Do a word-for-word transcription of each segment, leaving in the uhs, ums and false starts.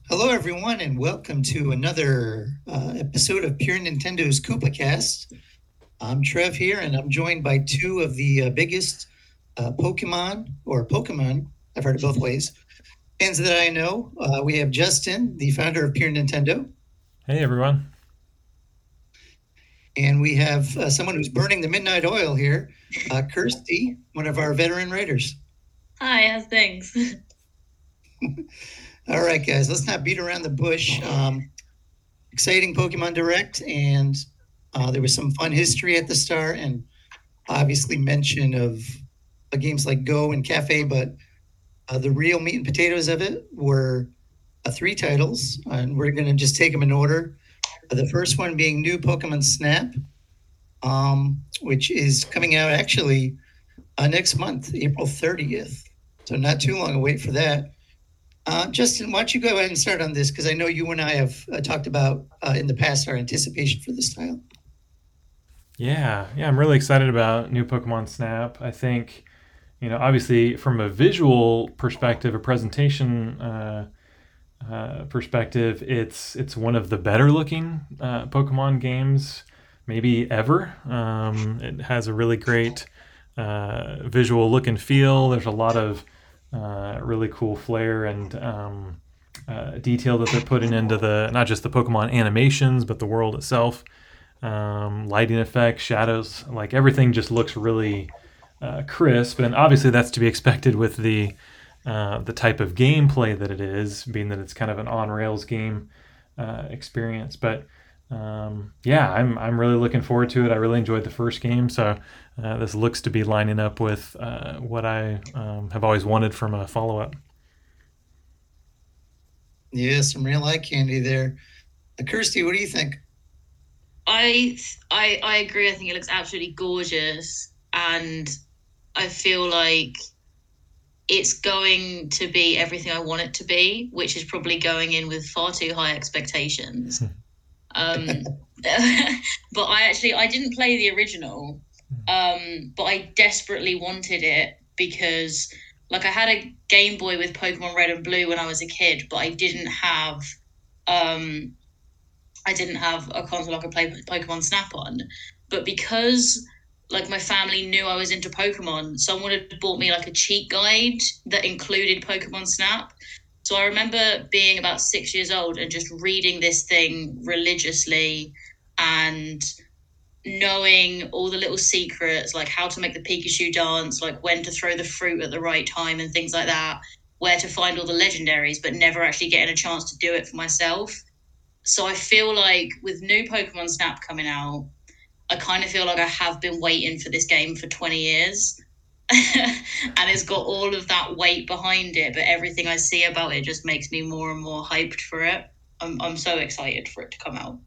Hello, everyone, and welcome to another uh, episode of Pure Nintendo's KoopaCast. I'm Trev here, and I'm joined by two of the uh, biggest uh, Pokemon, or Pokemon, I've heard it both ways, fans that I know. Uh, we have Justin, the founder of Pure Nintendo, Hey everyone. and we have uh, someone who's burning the midnight oil here, uh, Kirsty, one of our veteran writers. Hi, how's things? All right, guys, let's not beat around the bush. Um, exciting Pokemon Direct, and uh, there was some fun history at the start, and obviously mention of uh, games like Go and Cafe, but uh, the real meat and potatoes of it were uh, three titles, and we're going to just take them in order. Uh, the first one being New Pokemon Snap, um, which is coming out actually uh, next month, April thirtieth. So not too long a wait for that. Uh, Justin, why don't you go ahead and start on this? Because I know you and I have uh, talked about uh, in the past our anticipation for this title. Yeah, yeah, I'm really excited about new Pokemon Snap. I think, you know, obviously from a visual perspective, a presentation uh, uh, perspective, it's it's one of the better looking uh, Pokemon games maybe ever. Um, it has a really great uh, visual look and feel. There's a lot of uh, really cool flair and um, uh, detail that they're putting into the not just the Pokemon animations, but the world itself. Um, lighting effects, shadows, like everything just looks really uh, crisp. And obviously, that's to be expected with the uh, the type of gameplay that it is, being that it's kind of an on rails game uh, experience. But um, yeah, I'm I'm really looking forward to it. I really enjoyed the first game, so uh, this looks to be lining up with uh, what I um, have always wanted from a follow up. Yeah, some real eye candy there. Uh, Kirsty, what do you think? I I I agree. I think it looks absolutely gorgeous, and I feel like it's going to be everything I want it to be, which is probably going in with far too high expectations. Um, but I actually I didn't play the original, um, but I desperately wanted it because like I had a Game Boy with Pokemon Red and Blue when I was a kid, but I didn't have um I didn't have a console I could play Pokemon Snap on. But because like my family knew I was into Pokemon, someone had bought me like a cheat guide that included Pokemon Snap. So I remember being about six years old and just reading this thing religiously and knowing all the little secrets, like how to make the Pikachu dance, like when to throw the fruit at the right time and things like that, where to find all the legendaries, but never actually getting a chance to do it for myself. So I feel like with new Pokemon Snap coming out, I kind of feel like I have been waiting for this game for twenty years. And it's got all of that weight behind it, but everything I see about it just makes me more and more hyped for it. I'm, I'm so excited for it to come out.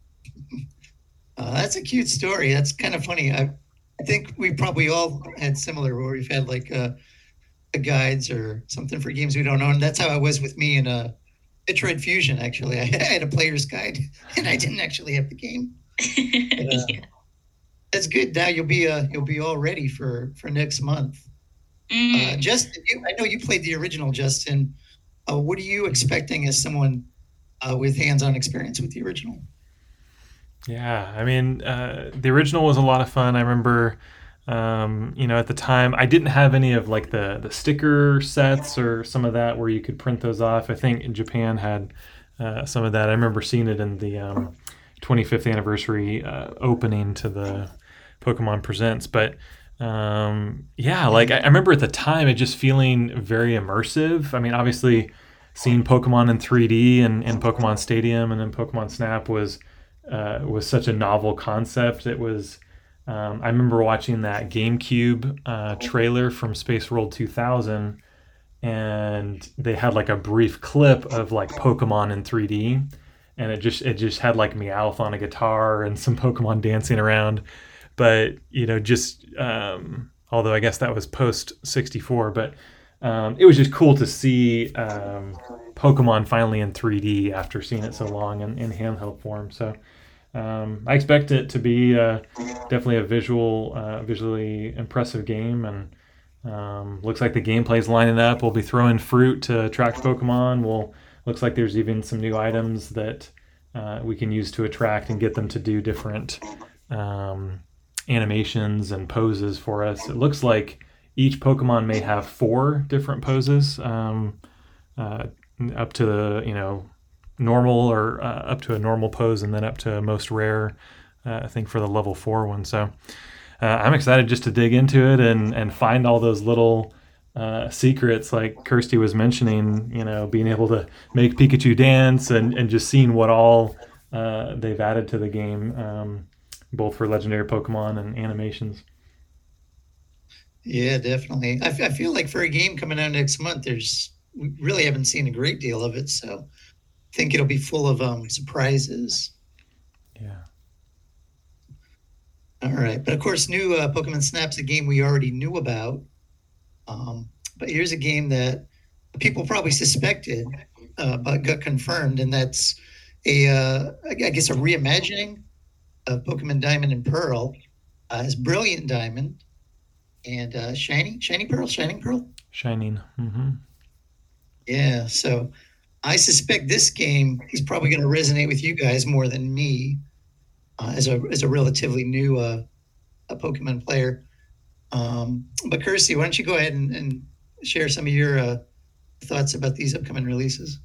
Uh, that's a cute story. That's kind of funny. I, I think we probably all had similar where we've had like uh, guides or something for games we don't own. That's how I was with me in uh, Metroid Fusion. Actually, I had a player's guide and I didn't actually have the game. But, uh, Yeah. that's good. Now you'll be uh, you'll be all ready for for next month. Uh, Mm. Justin, you, I know you played the original. Justin, uh, what are you expecting as someone uh, with hands-on experience with the original? Yeah, I mean, uh, the original was a lot of fun. I remember, um, you know, at the time, I didn't have any of like the the sticker sets or some of that where you could print those off. I think in Japan had uh, some of that. I remember seeing it in the um, twenty-fifth anniversary uh, opening to the Pokemon Presents. But um, yeah, like I, I remember at the time, it just feeling very immersive. I mean, obviously, seeing Pokemon in three D and, and Pokemon Stadium and then Pokemon Snap was uh, was such a novel concept. It was. Um, I remember watching that GameCube uh, trailer from Space World two thousand, and they had like a brief clip of like Pokemon in three D, and it just it just had like Meowth on a guitar and some Pokemon dancing around. But you know, just um, although I guess that was post sixty-four, but um, it was just cool to see um, Pokemon finally in three D after seeing it so long in, in handheld form. So um, I expect it to be uh, definitely a visual, uh, visually impressive game, and um, looks like the gameplay's lining up. We'll be throwing fruit to attract Pokemon. We'll looks like there's even some new items that uh, we can use to attract and get them to do different um, animations and poses for us. It looks like each Pokemon may have four different poses, um, uh, up to the, you know, normal or uh, up to a normal pose, and then up to most rare, uh, I think, for the level four one. So uh, I'm excited just to dig into it and, and find all those little uh, secrets, like Kirsty was mentioning, you know, being able to make Pikachu dance, and, and just seeing what all uh, they've added to the game, um, both for legendary Pokemon and animations. Yeah, definitely. I, f- I feel like for a game coming out next month, there's we really haven't seen a great deal of it, so I think it'll be full of um, surprises. Yeah. All right, but of course, new uh, Pokemon Snap's a game we already knew about. Um, but here's a game that people probably suspected, uh, but got confirmed, and that's a, uh, I guess, a reimagining of Pokemon Diamond and Pearl uh, as Brilliant Diamond and uh, Shiny, Shiny Pearl, Shining Pearl. Shining. Mm-hmm. Yeah, so I suspect this game is probably going to resonate with you guys more than me, uh, as a as a relatively new uh, a Pokemon player. Um, but Kirsty, why don't you go ahead and, and share some of your uh, thoughts about these upcoming releases?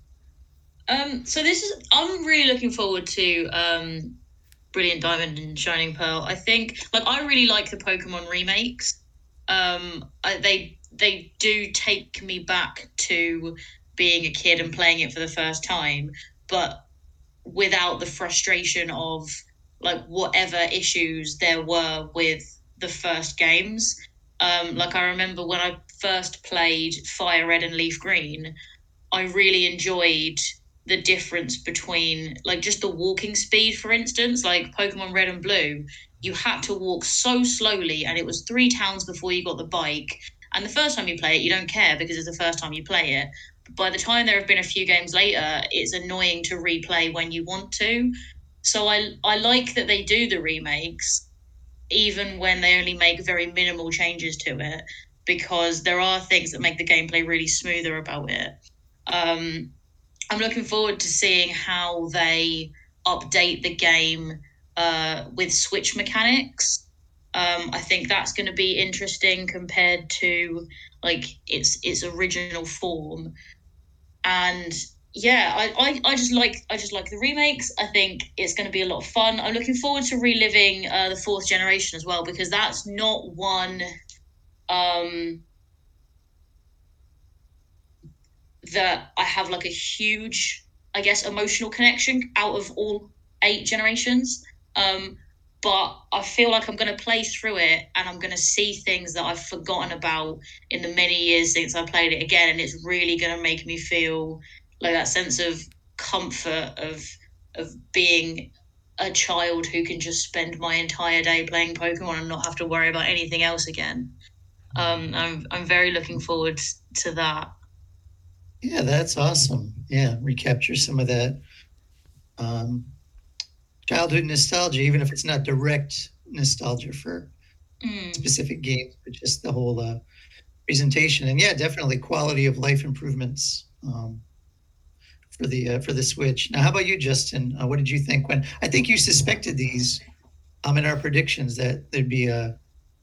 Um, so this is I'm really looking forward to um, Brilliant Diamond and Shining Pearl. I think, like, I really like the Pokemon remakes. Um, I, they they do take me back to being a kid and playing it for the first time, but without the frustration of, like, whatever issues there were with the first games. Um, like, I remember when I first played Fire Red and Leaf Green, I really enjoyed the difference between, like, just the walking speed, for instance. Like Pokemon Red and Blue, you had to walk so slowly, and it was three towns before you got the bike. And the first time you play it, you don't care because it's the first time you play it. But by the time there have been a few games later, it's annoying to replay when you want to. So I I like that they do the remakes, even when they only make very minimal changes to it, because there are things that make the gameplay really smoother about it. Um, I'm looking forward to seeing how they update the game uh, with switch mechanics. Um, I think that's going to be interesting compared to, like, its its original form. And yeah, I, I, I just like I just like the remakes. I think it's going to be a lot of fun. I'm looking forward to reliving uh, the fourth generation as well, because that's not one um, that I have, like, a huge, I guess, emotional connection out of all eight generations. Um, but I feel like I'm going to play through it, and I'm going to see things that I've forgotten about in the many years since I played it again, and it's really going to make me feel like that sense of comfort of of being a child who can just spend my entire day playing Pokemon and not have to worry about anything else again. Um, I'm I'm very looking forward to that. Yeah, that's awesome. Yeah, recapture some of that um, childhood nostalgia, even if it's not direct nostalgia for Mm. specific games, but just the whole uh, presentation. And yeah, definitely quality of life improvements um, for the uh, for the Switch. Now, how about you, Justin? Uh, what did you think when I think you suspected these um, in our predictions that there'd be a,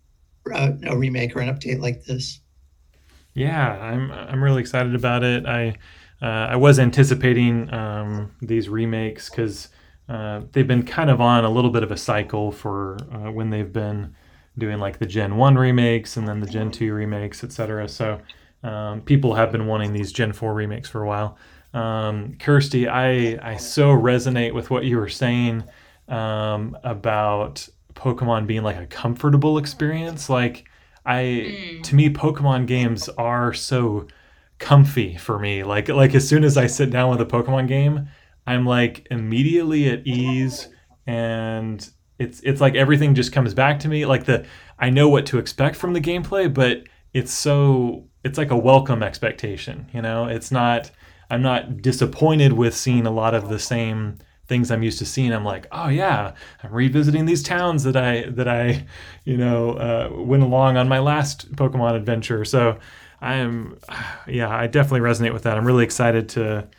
a a remake or an update like this? Yeah, I'm I'm really excited about it. I uh, I was anticipating um, these remakes because uh, they've been kind of on a little bit of a cycle for uh, when they've been doing, like, the Gen one remakes and then the Gen two remakes, et cetera. So um, people have been wanting these Gen four remakes for a while. Um, Kirsty, I I so resonate with what you were saying um, about Pokemon being like a comfortable experience. Like, I Mm. to me, Pokemon games are so comfy for me. Like like as soon as I sit down with a Pokemon game, I'm like immediately at ease, and it's it's like everything just comes back to me. Like, the I know what to expect from the gameplay, but it's so it's like a welcome expectation, you know? It's not I'm not disappointed with seeing a lot of the same things I'm used to seeing. I'm like, oh yeah, I'm revisiting these towns that I that I, you know, uh, went along on my last Pokemon adventure. So I am, yeah, I definitely resonate with that. I'm really excited to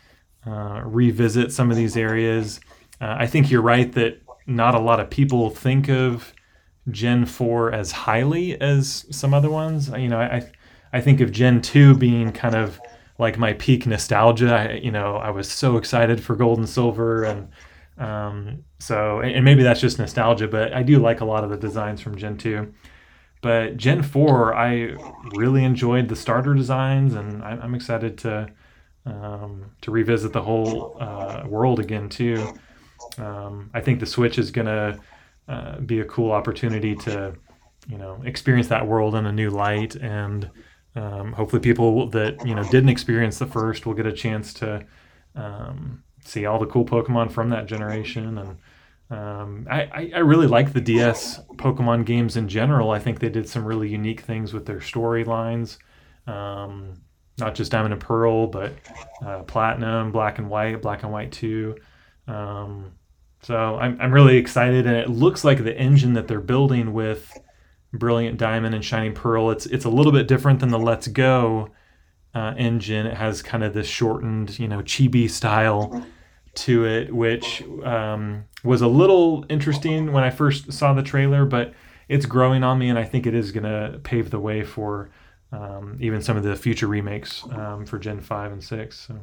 uh, revisit some of these areas. Uh, I think you're right that not a lot of people think of Gen four as highly as some other ones. You know, I I think of Gen two being kind of like my peak nostalgia. I, you know, I was so excited for Gold and Silver, and um, so and maybe that's just nostalgia, but I do like a lot of the designs from Gen two. But Gen four, I really enjoyed the starter designs, and I- I'm excited to um, to revisit the whole uh, world again too. Um, I think the Switch is gonna uh, be a cool opportunity to, you know, experience that world in a new light, and um, hopefully people that you know didn't experience the first will get a chance to um, see all the cool Pokemon from that generation. And um, I, I I really like the D S Pokemon games in general. I think they did some really unique things with their storylines. Um, not just Diamond and Pearl, but uh, Platinum, Black and White, Black and White two. Um, so I'm, I'm really excited, and it looks like the engine that they're building with Brilliant Diamond and Shining Pearl, it's it's a little bit different than the Let's Go uh, engine. It has kind of this shortened, you know, chibi style to it, which um, was a little interesting when I first saw the trailer, but it's growing on me, and I think it is going to pave the way for um, even some of the future remakes um, for Gen five and six. So.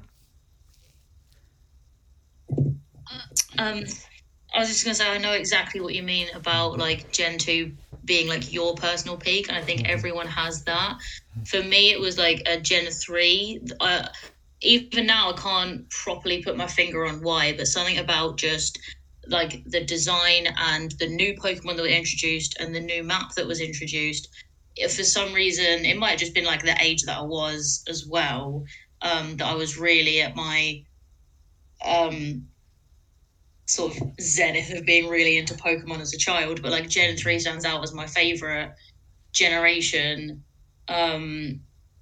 Um, I was just gonna say I know exactly what you mean about like Gen two being like your personal peak, and I think everyone has that. For me, it was like a Gen three. Uh, even now, I can't properly put my finger on why, but something about just like the design and the new Pokemon that were introduced and the new map that was introduced. If for some reason, it might have just been like the age that I was as well, um, that I was really at my um sort of zenith of being really into Pokemon as a child, but like Gen three stands out as my favorite generation. Um,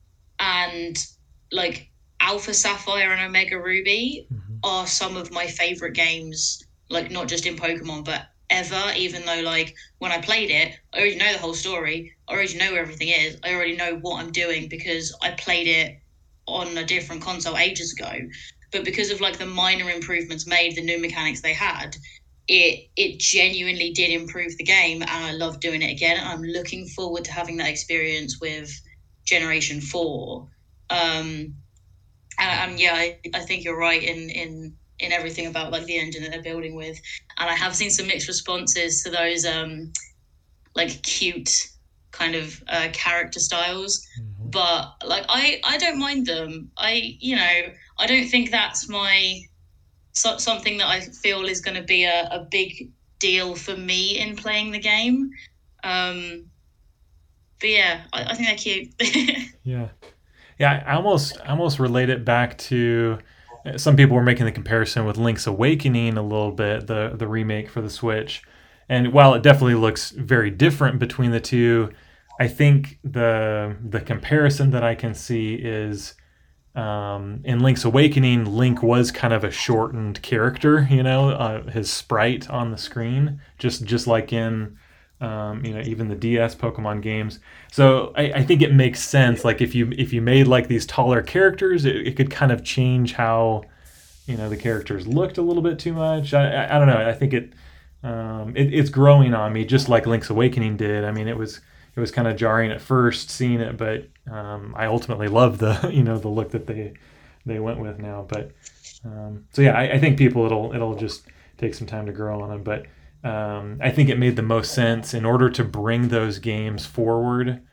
and like Alpha Sapphire and Omega Ruby mm-hmm. are some of my favorite games, like not just in Pokemon, but ever, even though like when I played it, I already know the whole story. I already know where everything is. I already know what I'm doing because I played it on a different console ages ago. But because of like the minor improvements made, the new mechanics they had, it it genuinely did improve the game, and I love doing it again. I'm looking forward to having that experience with Generation Four. Um, and, and yeah, I, I think you're right in in in everything about like the engine that they're building with. And I have seen some mixed responses to those um like cute kind of uh, character styles. Mm-hmm. But like I I don't mind them. I you know I don't think that's my so, something that I feel is going to be a, a big deal for me in playing the game. Um, but yeah, I, I think they're cute. yeah, yeah. I almost I almost relate it back to some people were making the comparison with Link's Awakening a little bit, the the remake for the Switch. And while it definitely looks very different between the two, I think the the comparison that I can see is um, in Link's Awakening, Link was kind of a shortened character, you know, uh, his sprite on the screen, just just like in um, you know even the D S Pokemon games. So I, I think it makes sense. Like if you if you made like these taller characters, it, it could kind of change how you know the characters looked a little bit too much. I I, I don't know. I think it. Um, it, it's growing on me, just like Link's Awakening did. I mean, it was it was kind of jarring at first seeing it, but um, I ultimately love the you know the look that they they went with now. But um, so yeah, I, I think people it'll it'll just take some time to grow on them. But um, I think it made the most sense in order to bring those games forward,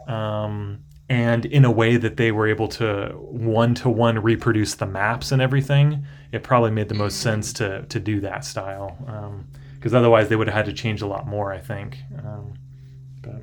um, and in a way that they were able to one to one reproduce the maps and everything. It probably made the most sense to to do that style. Um, Because otherwise they would have had to change a lot more, I think. Um, but.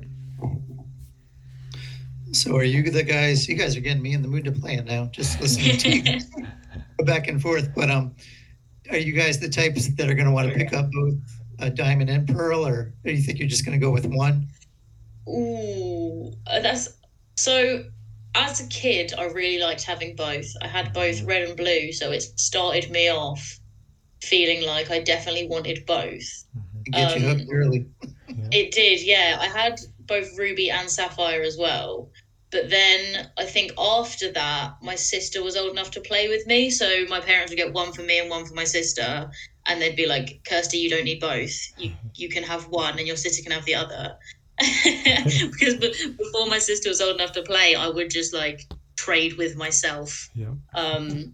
So are you the guys, you guys are getting me in the mood to play it now, just listening to you go back and forth. But um, are you guys the types that are going to want to pick up both uh, Diamond and Pearl, or do you think you're just going to go with one? Ooh, that's so. As a kid, I really liked having both. I had both red and blue, so it started me off feeling like I definitely wanted both. It gets um, you hooked early. It did, yeah. I had both Ruby and Sapphire as well, But then I think after that, my sister was old enough to play with me. So my parents would get one for me and one for my sister. And they'd be like, Kirsty, you don't need both. You you can have one and your sister can have the other. Because before my sister was old enough to play, I would just like trade with myself. Yeah. Um,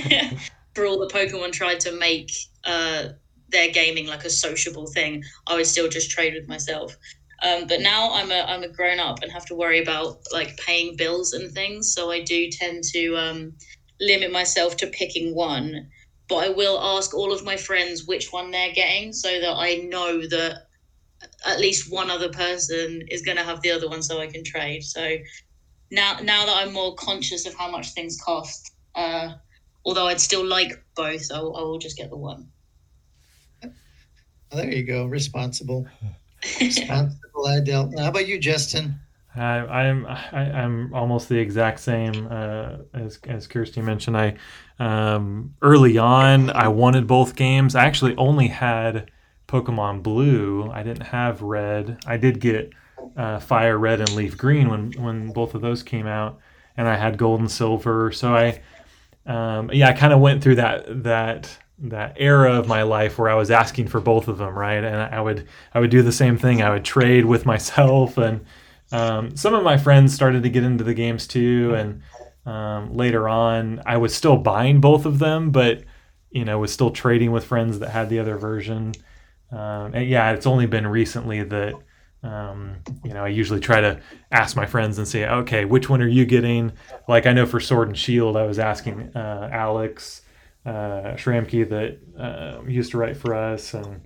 for all the Pokemon tried to make uh, their gaming like a sociable thing, I would still just trade with myself. Um, but now I'm a I'm a grown up and have to worry about like paying bills and things. So I do tend to um, limit myself to picking one. But I will ask all of my friends which one they're getting so that I know that at least one other person is going to have the other one so I can trade. So now now that I'm more conscious of how much things cost, uh, although I'd still like both, I will, I will just get the one. Well, there you go. Responsible. Responsible adult. How about you, Justin? I, I'm I, I'm almost the exact same uh, as as Kirsty mentioned. I um, early on I wanted both games. I actually only had Pokemon Blue. I didn't have Red. I did get uh, Fire Red and Leaf Green when when both of those came out, and I had Gold and Silver. So I um, yeah I kind of went through that that that era of my life where I was asking for both of them, right? And I would I would do the same thing. I would trade with myself and. Um, some of my friends started to get into the games too, and um, later on, I was still buying both of them, but you know, was still trading with friends that had the other version. Um, and yeah, it's only been recently that um, you know I usually try to ask my friends and say, okay, which one are you getting? Like I know for Sword and Shield, I was asking uh, Alex uh, Schramke that uh, used to write for us, and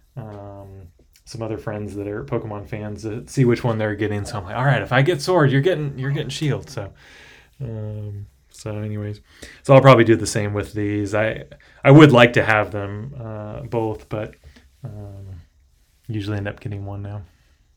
um, some other friends that are Pokemon fans to see which one they're getting. So I'm like, all right, if I get Sword, you're getting you're getting Shield. So, um, so anyways, so I'll probably do the same with these. I I would like to have them uh, both, but um, usually end up getting one now.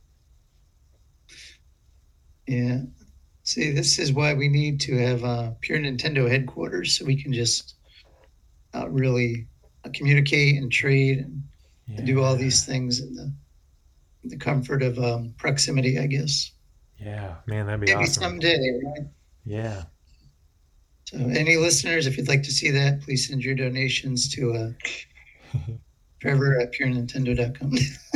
Yeah. See, this is why we need to have uh, Pure Nintendo headquarters so we can just uh, really uh, communicate and trade and Yeah. do all these things in the the comfort of um, proximity, I guess. Yeah, man, that'd be Maybe awesome. someday, right? Yeah. So, any listeners, if you'd like to see that, please send your donations to uh, Trevor at pure nintendo dot com.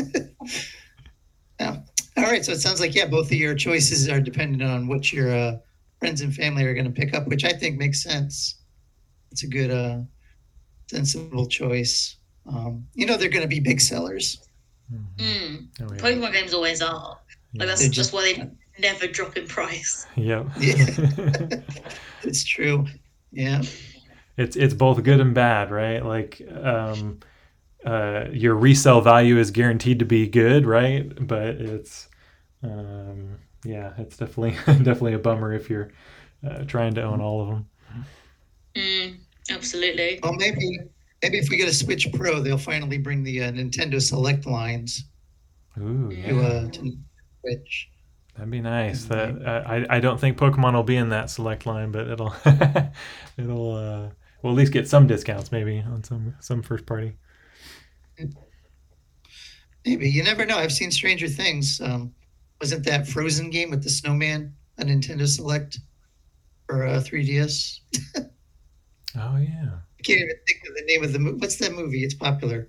Yeah. All right. So it sounds like, yeah, both of your choices are dependent on what your uh, friends and family are going to pick up, which I think makes sense. It's a good, uh, sensible choice. Um, you know, they're going to be big sellers. Mm-hmm. Mm. Oh, yeah. Pokemon games always are. Yeah. Like that's They're that's just- why they never drop in price. Yep. Yeah. It's true. Yeah. it's it's both good and bad, right? Like um, uh, your resale value is guaranteed to be good, right? But it's um, yeah, it's definitely definitely a bummer if you're uh, trying to own all of them. Mm, absolutely. Well, maybe maybe if we get a Switch Pro, they'll finally bring the uh, Nintendo Select lines Ooh, to, yeah, uh, to Switch. that'd be nice. That uh, I I don't think Pokemon will be in that select line, but it'll it'll uh, we'll at least get some discounts maybe on some some first party. Maybe. You never know. I've seen Stranger Things. Um, wasn't that Frozen game with the snowman a Nintendo Select for uh, three D S? Oh yeah. I can't even think of the name of the movie. What's that movie? It's popular.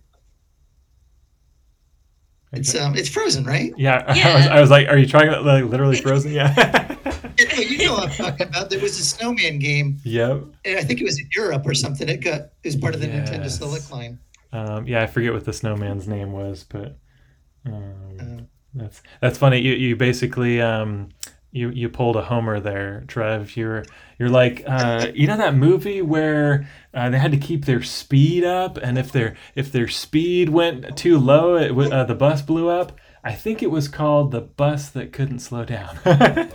It's um, it's Frozen, right? Yeah, I, Yeah. was, I was like, are you trying to like literally Frozen? Yeah. Oh, you know what I'm talking about. There was a snowman game. Yep. And I think it was in Europe or something. It got it was part of the Nintendo Yes. Select line. Um, yeah, I forget what the snowman's name was, but um, Uh, that's that's funny. You you basically um, you you pulled a homer there, Trev. You're you're like uh, you know that movie where uh, they had to keep their speed up, and if their if their speed went too low, it w- uh, the bus blew up. I think it was called The Bus That Couldn't Slow Down. uh,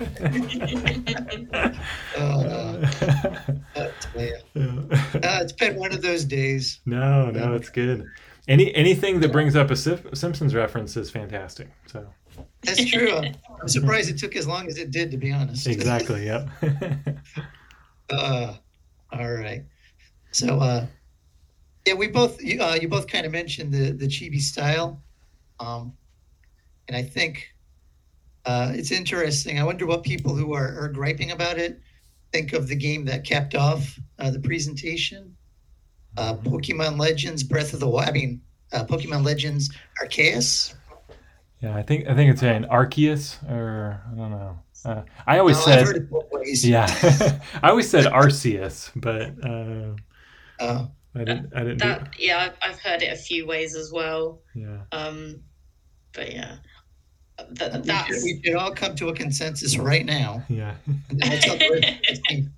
that's bad. Uh, it's been one of those days. No, no, it's good. Any anything that brings up a Sif- Simpsons reference is fantastic. So That's true. I'm, I'm surprised it took as long as it did, to be honest. exactly, yep. Uh, all right. So, uh, yeah, we both you, uh, you both kind of mentioned the the chibi style, um, and I think Uh, it's interesting. I wonder what people who are, are griping about it think of the game that capped off uh, the presentation. Uh, Mhm. Pokemon Legends Breath of the Wild. I mean, uh, Pokemon Legends Arceus. Yeah, I think I think it's an Arceus, or I don't know. Uh, I always Oh, I've heard said, it both ways. yeah, I always said Arceus, but uh, Uh, I That, didn't I didn't do. that yeah, I've, I've heard it a few ways as well. Yeah, Um, but yeah, that, we, should, that's we should all come to a consensus right now. yeah. And then let's all go to this game.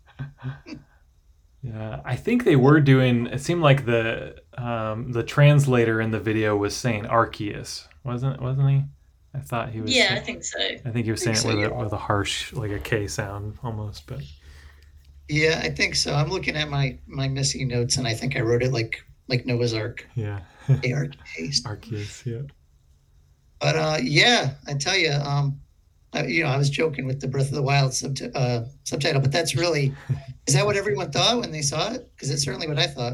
Yeah, I think they were doing. It seemed like the um, the translator in the video was saying Arceus, wasn't wasn't he? I thought he was. yeah, I Saying, think so. I think he was saying I it think with so, a yeah. with a harsh, like a K sound almost. But Yeah, I think so. I'm looking at my my missing notes, and I think I wrote it like like Noah's Ark, yeah, A R K. Arceus. Yeah. But uh, yeah, I tell you, um, I, you know, I was joking with the Breath of the Wild sub- uh, subtitle, but that's really is that what everyone thought when they saw it? Because it's certainly what I thought.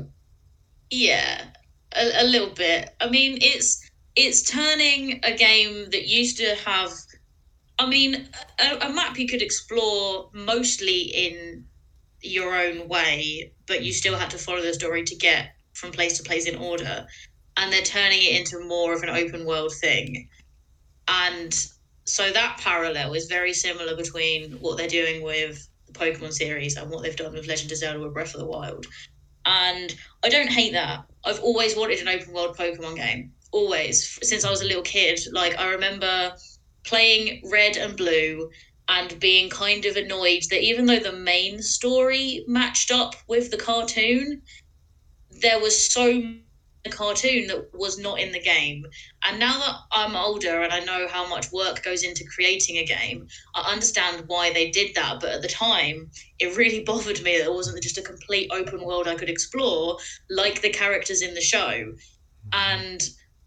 Yeah, a, a little bit. I mean, it's it's turning a game that used to have. I mean, a, a map you could explore mostly in your own way, but you still had to follow the story to get from place to place in order. And they're turning it into more of an open world thing. And so that parallel is very similar between what they're doing with the Pokemon series and what they've done with Legend of Zelda with Breath of the Wild. And I don't hate that. I've always wanted an open world Pokemon game. Always. Since I was a little kid. Like, I remember playing Red and Blue and being kind of annoyed that even though the main story matched up with the cartoon, there was so much in the cartoon that was not in the game. And now that I'm older and I know how much work goes into creating a game, I understand why they did that. But at the time, it really bothered me that it wasn't just a complete open world I could explore like the characters in the show. And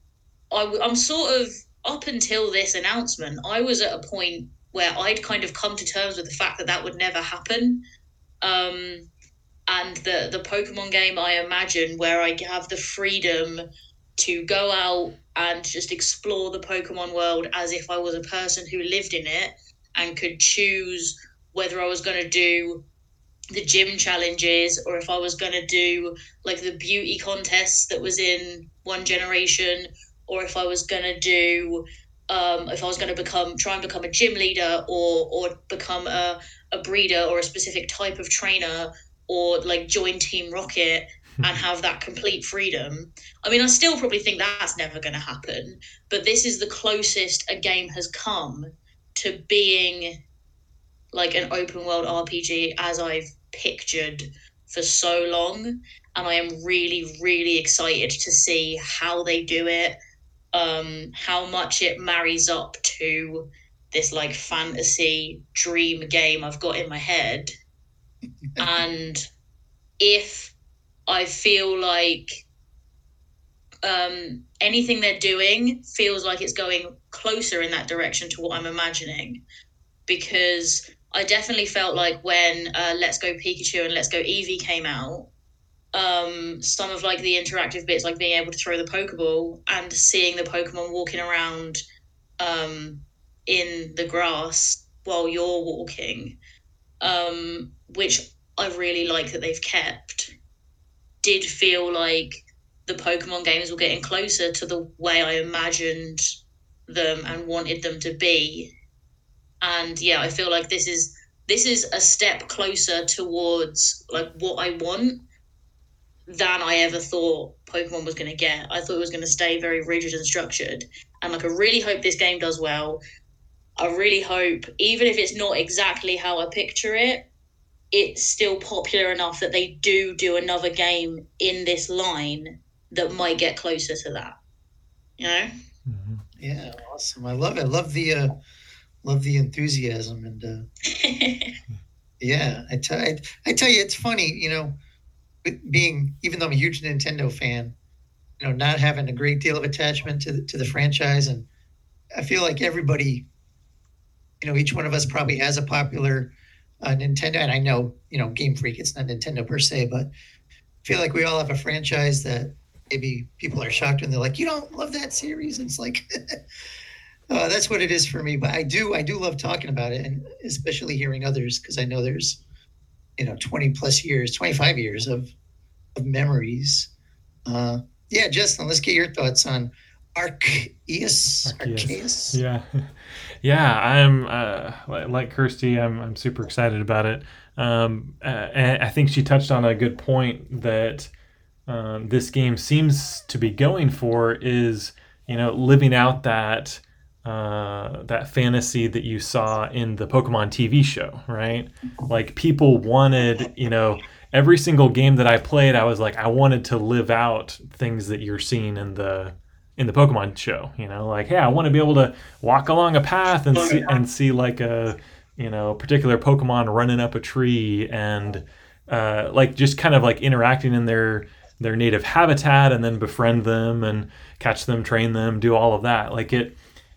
I, I'm sort of, up until this announcement, I was at a point where I'd kind of come to terms with the fact that that would never happen. Um, and the the Pokemon game I imagine, where I have the freedom to go out and just explore the Pokemon world as if I was a person who lived in it and could choose whether I was going to do the gym challenges or if I was going to do like the beauty contests that was in one generation, or if I was going to do um, if I was going to become try and become a gym leader, or or become a, a breeder or a specific type of trainer, or like join Team Rocket and have that complete freedom. I mean, I still probably think that's never going to happen, but this is the closest a game has come to being like an open world R P G as I've pictured for so long. And I am really, really excited to see how they do it, um, how much it marries up to this like fantasy dream game I've got in my head. And if I feel like um, anything they're doing feels like it's going closer in that direction to what I'm imagining, because I definitely felt like when uh, Let's Go Pikachu and Let's Go Eevee came out, um, some of like the interactive bits, like being able to throw the Pokeball and seeing the Pokemon walking around um, in the grass while you're walking, um, which I really like that they've kept, did feel like the Pokemon games were getting closer to the way I imagined them and wanted them to be. And yeah, I feel like this is this is a step closer towards like what I want than I ever thought Pokemon was going to get. I thought it was going to stay very rigid and structured, and like I really hope this game does well. I really hope, even if it's not exactly how I picture it, it's still popular enough that they do do another game in this line that might get closer to that. You know? Mm-hmm. Yeah, awesome. I love it. I love the uh, love the enthusiasm, and uh, yeah, I tell I, I tell you, it's funny, you know, being even though I'm a huge Nintendo fan, you know, not having a great deal of attachment to the, to the franchise, and I feel like everybody, you know, each one of us probably has a popular uh, Nintendo, and I know, you know, Game Freak, it's not Nintendo per se, but I feel like we all have a franchise that maybe people are shocked when they're like, you don't love that series. And it's like, Uh, that's what it is for me. But I do, I do love talking about it, and especially hearing others because I know there's, you know, twenty plus years, twenty-five years of of memories. Uh, yeah, Justin, let's get your thoughts on Arceus. Arceus. Arceus. Yeah. Yeah, I'm uh, li- like Kirsty. I'm I'm super excited about it. Um, uh, and I think she touched on a good point that um, this game seems to be going for is you know living out that uh, that fantasy that you saw in the Pokemon T V show, right? Like people wanted, you know, every single game that I played, I was like, I wanted to live out things that you're seeing in the in the Pokemon show. You know, like, hey, I want to be able to walk along a path and see and see like a you know particular Pokemon running up a tree and uh, like just kind of like interacting in their their native habitat and then befriend them and catch them, train them, do all of that. Like it,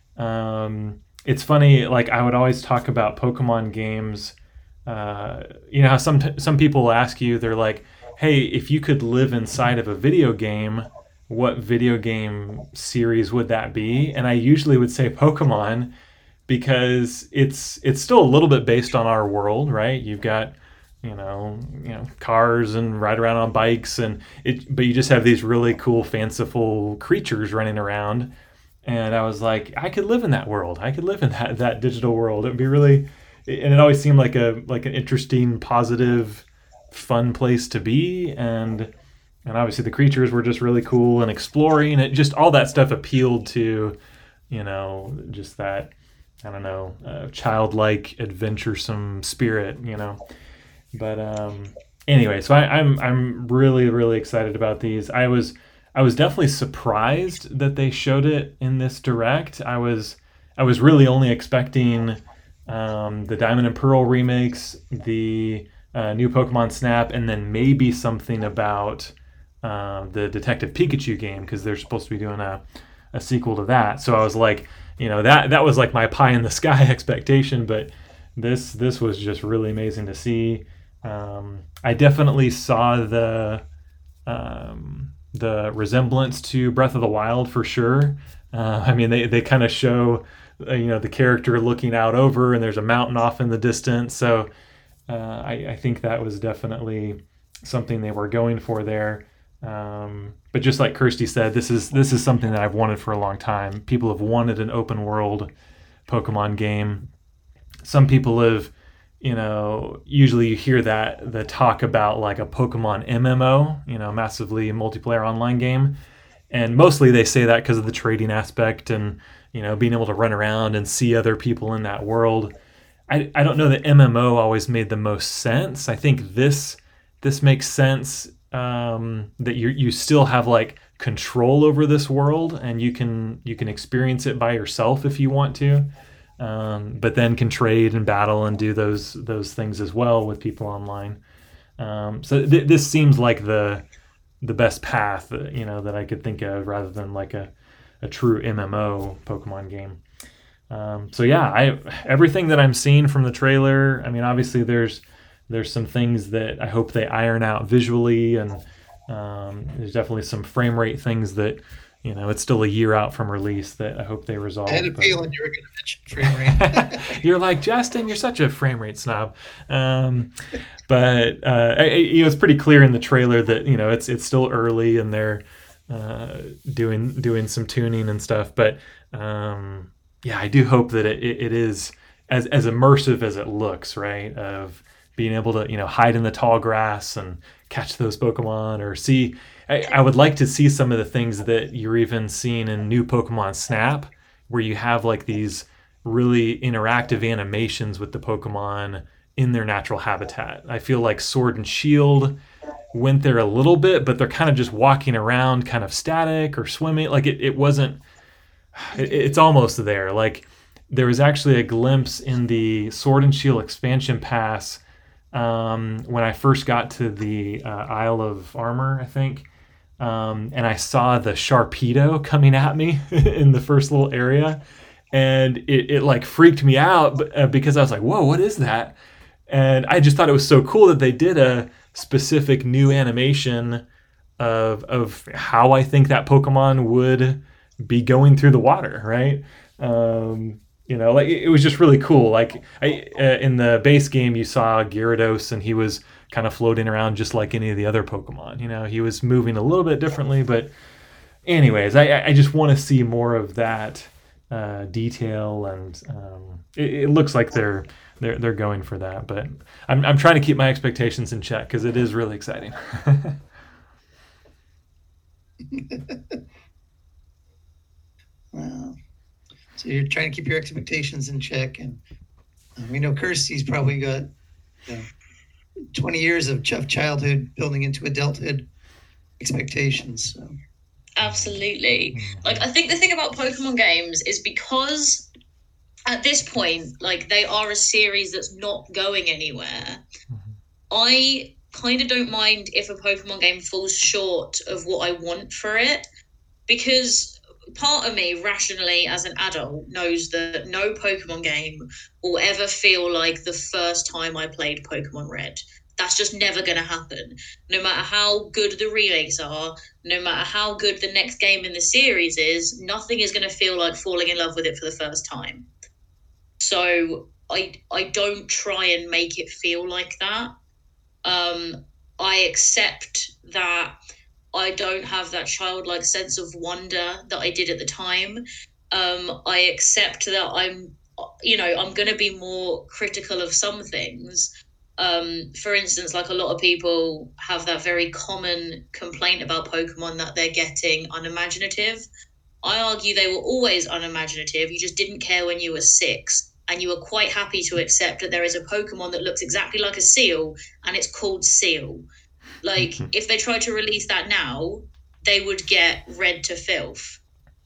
um, it's funny. Like I would always talk about Pokemon games. Uh, you know how some some people ask you, they're like, "Hey, if you could live inside of a video game, what video game series would that be?" And I usually would say Pokemon because it's it's still a little bit based on our world, right? You've got you know you know cars and ride around on bikes and it, but you just have these really cool, fanciful creatures running around. And I was like, I could live in that world. I could live in that that digital world. It'd be really, and it always seemed like a like an interesting, positive, fun place to be. And and obviously the creatures were just really cool and exploring. It just all that stuff appealed to, you know, just that I don't know, uh, childlike, adventuresome spirit. You know, but um, anyway, so I, I'm I'm really really excited about these. I was. I was definitely surprised that they showed it in this direct. I was I was really only expecting um, the Diamond and Pearl remakes, the uh, new Pokemon Snap, and then maybe something about uh, the Detective Pikachu game because they're supposed to be doing a, a sequel to that. So I was like, you know, that that was like my pie in the sky expectation. But this this was just really amazing to see. Um, I definitely saw the. Um, the resemblance to Breath of the Wild for sure. Uh, I mean, they, they kind of show, uh, you know, the character looking out over and there's a mountain off in the distance. So uh, I, I think that was definitely something they were going for there. Um, but just like Kirsty said, this is this is something that I've wanted for a long time. People have wanted an open world Pokemon game. Some people have you know, usually you hear that the talk about like a Pokemon M M O, you know, massively multiplayer online game. And mostly they say that because of the trading aspect and, you know, being able to run around and see other people in that world. I, I don't know that M M O always made the most sense. I think this this makes sense um, that you you still have like control over this world and you can you can experience it by yourself if you want to. Um, but then can trade and battle and do those those things as well with people online. Um, so th- this seems like the the best path, uh, you know, that I could think of rather than like a, a true M M O Pokemon game. Um, so yeah, I everything that I'm seeing from the trailer. I mean, obviously there's there's some things that I hope they iron out visually, and um, there's definitely some frame rate things that. You know, it's still a year out from release that I hope they resolve. I had a but... feeling you were going to mention frame rate. You're like, Justin, you're such a frame rate snob. Um, but uh, it, it was pretty clear in the trailer that, you know, it's it's still early and they're uh, doing doing some tuning and stuff. But um, yeah, I do hope that it, it, it is as, as immersive as it looks, right? Of being able to, you know, hide in the tall grass and catch those Pokemon or see... I, I would like to see some of the things that you're even seeing in new Pokemon Snap, where you have like these really interactive animations with the Pokemon in their natural habitat. I feel like Sword and Shield went there a little bit, but they're kind of just walking around kind of static or swimming. Like it, it wasn't, it, it's almost there. Like there was actually a glimpse in the Sword and Shield expansion pass um, when I first got to the uh, Isle of Armor, I think. Um, and I saw the Sharpedo coming at me in the first little area, and it, it like freaked me out uh, because I was like, whoa, what is that? And I just thought it was so cool that they did a specific new animation of of how I think that Pokemon would be going through the water, right? um, you know, like it, it was just really cool. Like I, uh, in the base game, you saw Gyarados, and he was kind of floating around just like any of the other Pokemon. You know, he was moving a little bit differently, but anyways, I, I just want to see more of that uh, detail, and um, it, it looks like they're they're they're going for that. But I'm I'm trying to keep my expectations in check because it is really exciting. Wow. So you're trying to keep your expectations in check, and um, we know Kirsty's probably got you know, twenty years of, ch- of childhood building into adulthood expectations. So. Absolutely. Like, I think the thing about Pokemon games is because at this point, like, they are a series that's not going anywhere. I kind of don't mind if a Pokemon game falls short of what I want for it, because part of me, rationally, as an adult, knows that no Pokemon game will ever feel like the first time I played Pokemon Red. That's just never going to happen. No matter how good the remakes are, no matter how good the next game in the series is, nothing is going to feel like falling in love with it for the first time. So I I don't try and make it feel like that. Um, I accept that I don't have that childlike sense of wonder that I did at the time. Um, I accept that I'm, you know, I'm going to be more critical of some things. Um, for instance, like a lot of people have that very common complaint about Pokemon that they're getting unimaginative. I argue they were always unimaginative. You just didn't care when you were six. And you were quite happy to accept that there is a Pokemon that looks exactly like a seal and it's called Seal. Like, if they tried to release that now, they would get read to filth.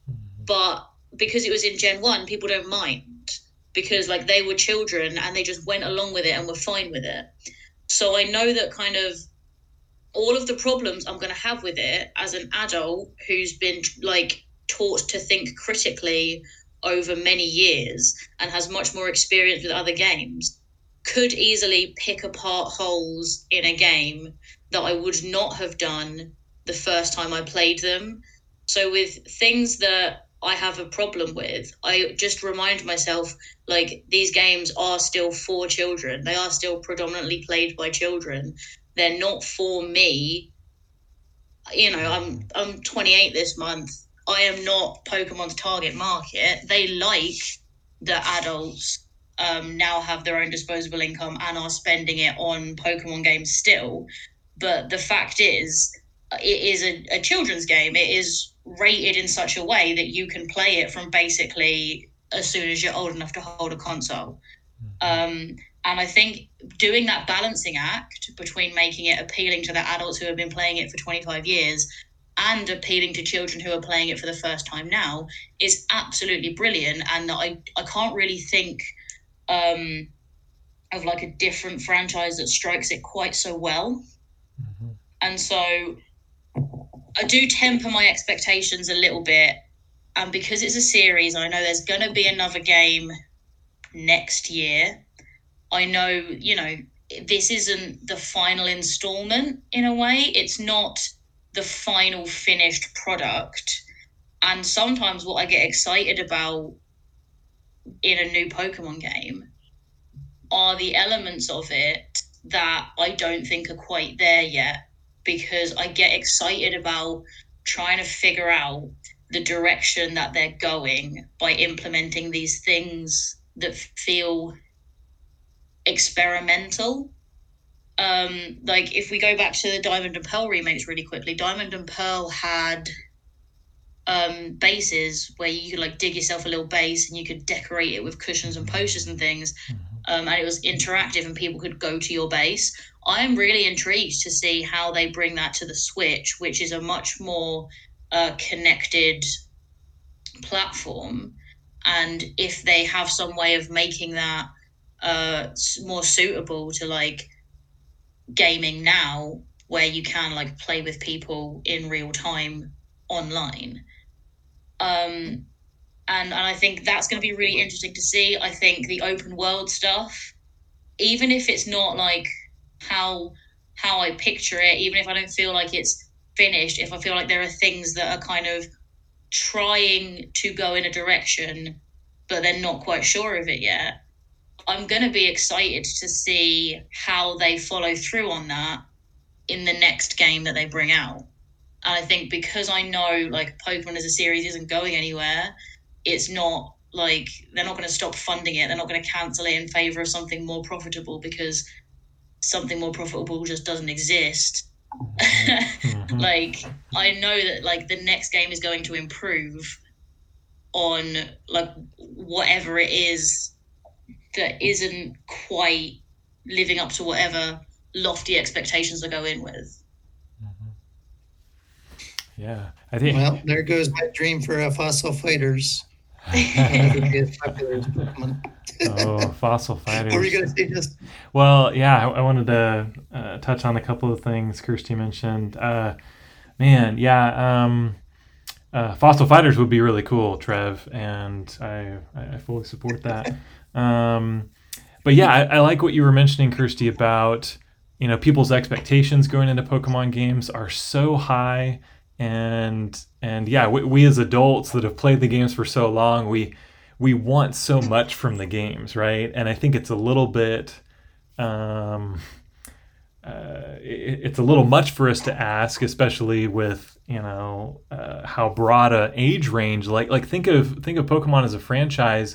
But because it was in Gen one, people don't mind. Because, like, they were children and they just went along with it and were fine with it. So I know that kind of all of the problems I'm going to have with it as an adult who's been, like, taught to think critically over many years and has much more experience with other games could easily pick apart holes in a game that I would not have done the first time I played them. So with things that I have a problem with, I just remind myself, like, these games are still for children. They are still predominantly played by children. They're not for me. You know, I'm I'm twenty-eight this month. I am not Pokemon's target market. They like that adults um, now have their own disposable income and are spending it on Pokemon games still. But the fact is, it is a, a children's game. It is rated in such a way that you can play it from basically as soon as you're old enough to hold a console. Um, and I think doing that balancing act between making it appealing to the adults who have been playing it for twenty-five years and appealing to children who are playing it for the first time now is absolutely brilliant. And I, I can't really think um, of like a different franchise that strikes it quite so well. Mm-hmm. And so I do temper my expectations a little bit. And because it's a series, I know there's going to be another game next year. I know, you know, this isn't the final installment in a way. It's not the final finished product. And sometimes what I get excited about in a new Pokemon game are the elements of it that I don't think are quite there yet, because I get excited about trying to figure out the direction that they're going by implementing these things that feel experimental. Um, like if we go back to the Diamond and Pearl remakes really quickly, Diamond and Pearl had um, bases where you could like dig yourself a little base and you could decorate it with cushions and posters and things. Um, and it was interactive and people could go to your base. I'm really intrigued to see how they bring that to the Switch, which is a much more uh, connected platform. And if they have some way of making that uh, more suitable to like gaming now, where you can like play with people in real time online. Um, and, and I think that's going to be really interesting to see. I think the open world stuff, even if it's not like how how I picture it, even if I don't feel like it's finished, if I feel like there are things that are kind of trying to go in a direction but they're not quite sure of it yet. I'm going to be excited to see how they follow through on that in the next game that they bring out. And I think because I know like Pokemon as a series isn't going anywhere, it's not like they're not going to stop funding it. They're not going to cancel it in favor of something more profitable because something more profitable just doesn't exist. Mm-hmm. Like I know that like the next game is going to improve on like whatever it is that isn't quite living up to whatever lofty expectations they go in with. Mm-hmm. Yeah, I think. Well, there goes my dream for uh, Fossil Fighters. as popular as Pokemon. Oh, Fossil Fighters. What were you going to say, just? Well, yeah, I, I wanted to uh, touch on a couple of things Kirsty mentioned. Uh, man, yeah, um, uh, Fossil Fighters would be really cool, Trev, and I, I fully support that. Um, but yeah, I, I like what you were mentioning, Kirsty, about, you know, people's expectations going into Pokemon games are so high. And and yeah, we, we as adults that have played the games for so long, we we want so much from the games, right? And I think it's a little bit, um, uh, it, it's a little much for us to ask, especially with you know uh, how broad a age range. Like like think of think of Pokemon as a franchise.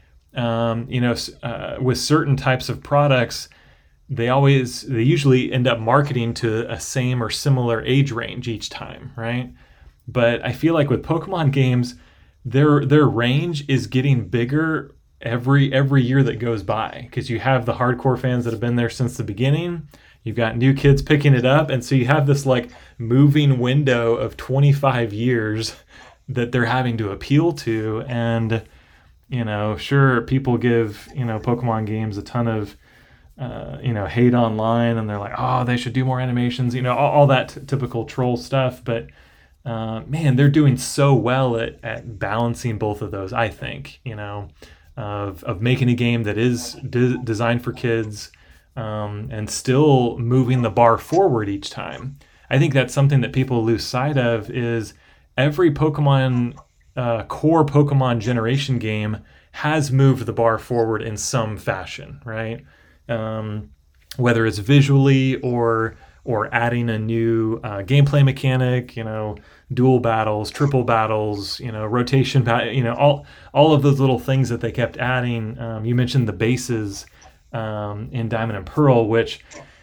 Um, you know, uh, with certain types of products, they always they usually end up marketing to a same or similar age range each time, right? But I feel like with Pokemon games, their their range is getting bigger every every year that goes by, because you have the hardcore fans that have been there since the beginning. You've got new kids picking it up, and so you have this like moving window of twenty-five years that they're having to appeal to. And you know, sure, people give you know Pokemon games a ton of Uh, you know, hate online, and they're like, oh, they should do more animations, you know, all, all that t- typical troll stuff. But uh, man, they're doing so well at, at balancing both of those, I think, you know, of, of making a game that is de- designed for kids um, and still moving the bar forward each time. I think that's something that people lose sight of, is every Pokemon, uh, core Pokemon generation game has moved the bar forward in some fashion, right? Um, whether it's visually or or adding a new uh, gameplay mechanic, you know, dual battles, triple battles, you know, rotation, bat- you know, all all of those little things that they kept adding. Um, you mentioned the bases um, in Diamond and Pearl, which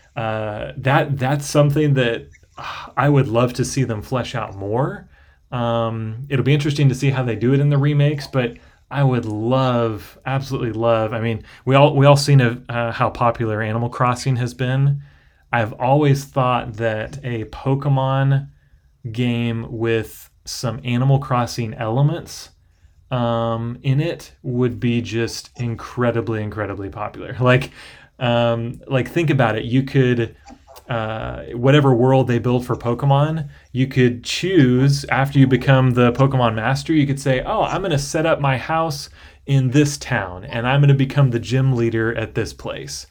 uh, that that's something that I would love to see them flesh out more. Um, it'll be interesting to see how they do it in the remakes, but I would love, absolutely love. I mean, we all we all seen uh, how popular Animal Crossing has been. I've always thought that a Pokemon game with some Animal Crossing elements um, in it would be just incredibly, incredibly popular. Like, um, like think about it. You could. Uh, whatever world they build for Pokemon, you could choose after you become the Pokemon master. You could say, oh, I'm going to set up my house in this town, and I'm going to become the gym leader at this place.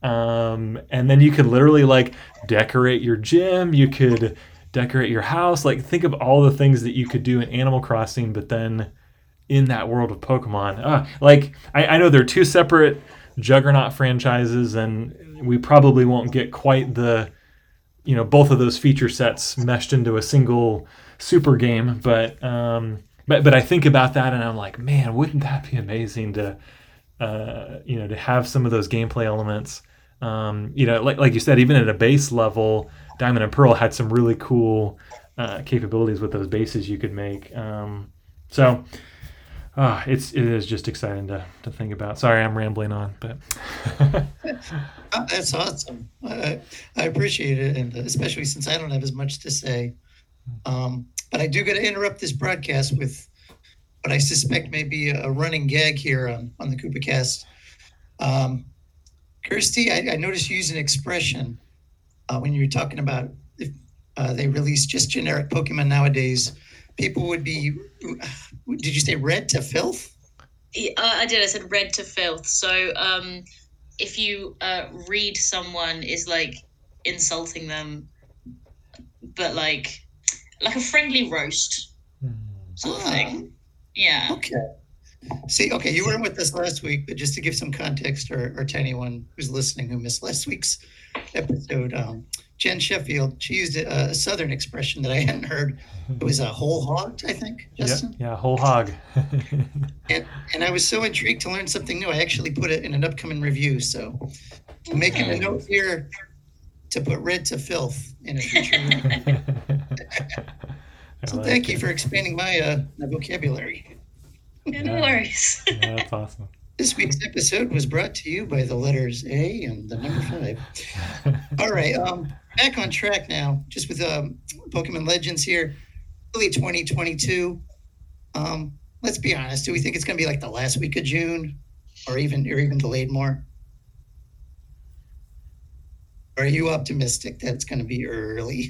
Um, and then you could literally like decorate your gym. You could decorate your house. Like think of all the things that you could do in Animal Crossing, but then in that world of Pokemon. Uh, like I, I know they're two separate juggernaut franchises, and we probably won't get quite the, you know, both of those feature sets meshed into a single super game. But um, but but I think about that, and I'm like, man, wouldn't that be amazing to, uh, you know, to have some of those gameplay elements. Um, you know, like like you said, even at a base level, Diamond and Pearl had some really cool uh, capabilities with those bases you could make. Um, so. Ah, oh, it's it is just exciting to, to think about. Sorry, I'm rambling on, but Oh, that's awesome. I, I appreciate it, and especially since I don't have as much to say. Um, but I do got to interrupt this broadcast with what I suspect may be a running gag here on, on the KoopaCast. Um, Kirsty, I, I noticed you use an expression uh, when you were talking about if uh, they release just generic Pokemon nowadays. People would be, did you say red to filth? Yeah, I did. I said red to filth. So um, if you uh, read someone is like insulting them, but like like a friendly roast sort of Ah, thing. Yeah. okay. See, okay, you weren't with us last week, but just to give some context or, or to anyone who's listening who missed last week's episode, um, Jen Sheffield, she used a, a Southern expression that I hadn't heard. It was a whole hog, I think, Justin. Yep, yeah, whole hog. and, and I was so intrigued to learn something new. I actually put it in an upcoming review. So I'm making a note here to put red to filth in a future review. So like thank it. you for expanding my, uh, my vocabulary. Yeah, no worries. Yeah, that's awesome. This week's episode was brought to you by the letters A and the number five. All right, um, back on track now, just with um, Pokemon Legends here, early twenty twenty-two. Um, let's be honest, do we think it's going to be like the last week of June, or even or even delayed more? Or are you optimistic that it's going to be early?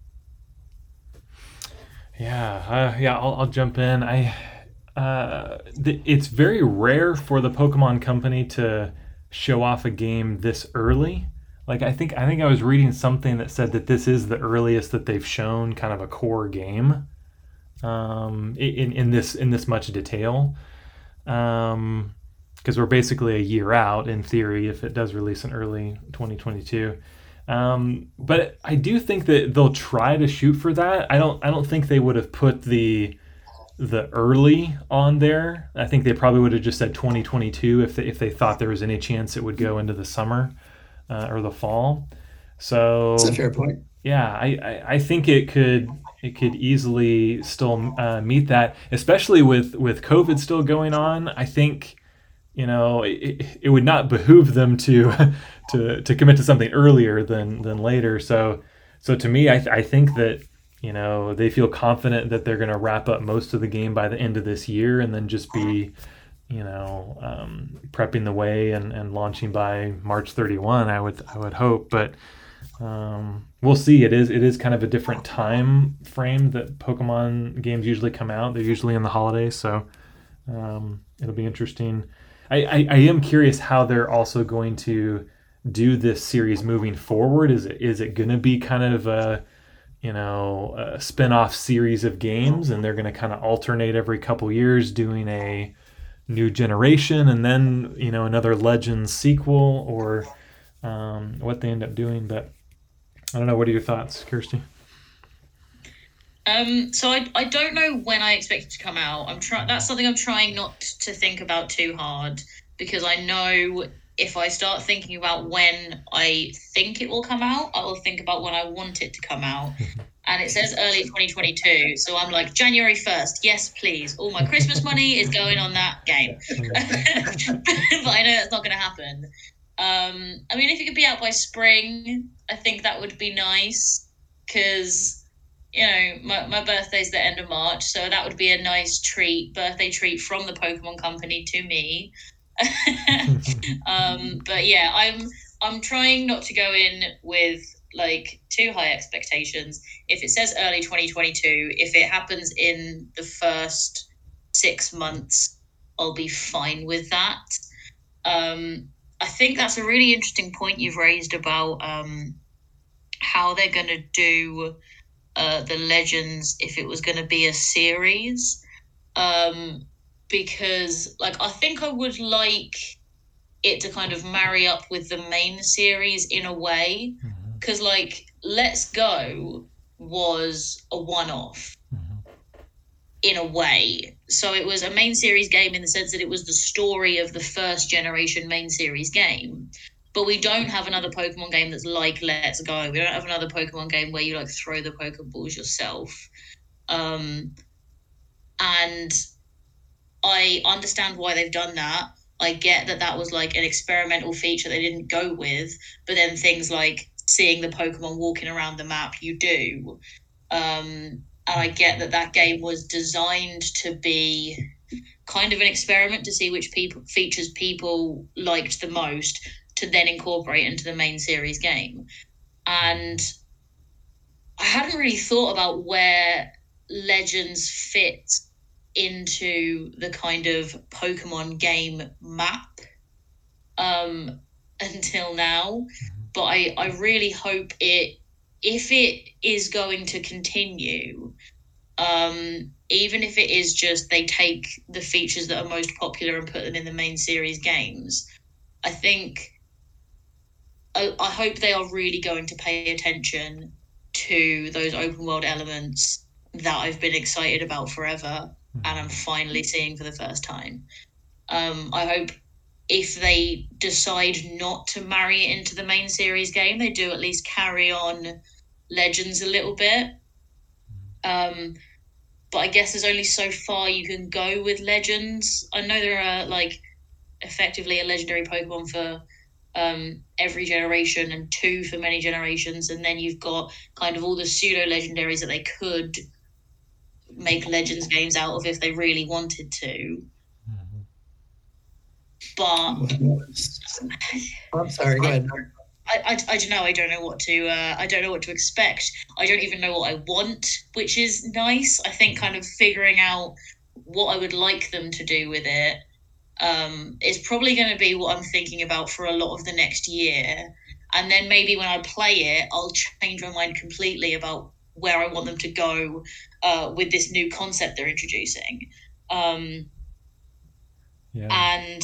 Yeah, uh, yeah, I'll, I'll jump in. I, uh, th- it's very rare for the Pokemon Company to show off a game this early. Like I think I think I was reading something that said that this is the earliest that they've shown kind of a core game, um, in in this in this much detail, um, because we're basically a year out in theory if it does release in early twenty twenty-two. Um, but I do think that they'll try to shoot for that. I don't. I don't think they would have put the the early on there. I think they probably would have just said twenty twenty-two if they, if they thought there was any chance it would go into the summer uh, or the fall. So That's a fair point. yeah, I, I, I think it could it could easily still uh, meet that, especially with with COVID still going on. I think you know it, it would not behoove them to to to commit to something earlier than than later. So so to me, I th- I think that you know they feel confident that they're going to wrap up most of the game by the end of this year, and then just be you know um, prepping the way and, and launching by March thirty-first. I would I would hope, but um, we'll see. It is it is kind of a different time frame that Pokemon games usually come out. They're usually in the holidays, so um, it'll be interesting. I, I, I am curious how they're also going to do this series moving forward. Is it is it going to be kind of a you know a spin-off series of games, and they're going to kind of alternate every couple years doing a new generation and then you know another Legends sequel, or um, what they end up doing? But I don't know. What are your thoughts, Kirsty? Um, so I, I don't know when I expect it to come out. I'm trying. That's something I'm trying not to think about too hard, because I know if I start thinking about when I think it will come out, I will think about when I want it to come out. And it says early twenty twenty-two, so I'm like January first. Yes, please. All my Christmas money is going on that game. But I know that's not going to happen. Um, I mean, if it could be out by spring, I think that would be nice, because you know, my, my birthday's the end of March, so that would be a nice treat, birthday treat from the Pokemon Company to me. um, but yeah, I'm I'm trying not to go in with like too high expectations. If it says early twenty twenty-two, if it happens in the first six months, I'll be fine with that. Um, I think that's a really interesting point you've raised about um, how they're going to do Uh, the Legends if it was going to be a series, um, because like I think I would like it to kind of marry up with the main series in a way, because mm-hmm. like Let's Go was a one-off mm-hmm. in a way, so it was a main series game in the sense that it was the story of the first generation main series game. But we don't have another Pokemon game that's like Let's Go. We don't have another Pokemon game where you like throw the Pokeballs yourself. Um, and I understand why they've done that. I get that that was like an experimental feature they didn't go with. But then things like seeing the Pokemon walking around the map, you do. Um, and I get that that game was designed to be kind of an experiment to see which people features people liked the most, to then incorporate into the main series game. And I hadn't really thought about where Legends fit into the kind of Pokemon game map um, until now. But I, I really hope it, if it is going to continue, um, even if it is just they take the features that are most popular and put them in the main series games, I think I, I hope they are really going to pay attention to those open world elements that I've been excited about forever and I'm finally seeing for the first time. Um, I hope if they decide not to marry it into the main series game, they do at least carry on Legends a little bit. Um, but I guess there's only so far you can go with Legends. I know there are like effectively a legendary Pokemon for um, every generation and two for many generations, and then you've got kind of all the pseudo legendaries that they could make Legends games out of if they really wanted to. But I'm sorry, go ahead. I, I, I don't know. I don't know what to. Uh, I don't know what to expect. I don't even know what I want, which is nice. I think kind of figuring out what I would like them to do with it um, is probably going to be what I'm thinking about for a lot of the next year. And then maybe when I play it, I'll change my mind completely about where I want them to go uh, with this new concept they're introducing. Um, yeah. And